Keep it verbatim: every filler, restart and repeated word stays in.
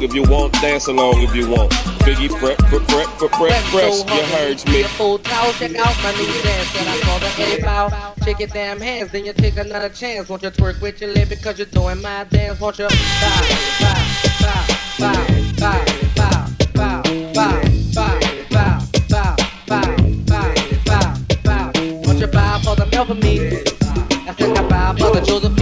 song if you want, dance along if you want. Biggie prep, prep, prep, prep, prep, fresh, you heard me. Full towel, check out my new dance that I call the Eddie Bow. Shake your damn hands, then you take another chance. Won't you twerk with your lip because you're doing my dance? Won't you bow, bow, bow, bow, bow, bow, bow, bow, bow, bow, bow, bow, bow, bow, bow. Won't you bow for the milk for me? I said I bow for the Josephine.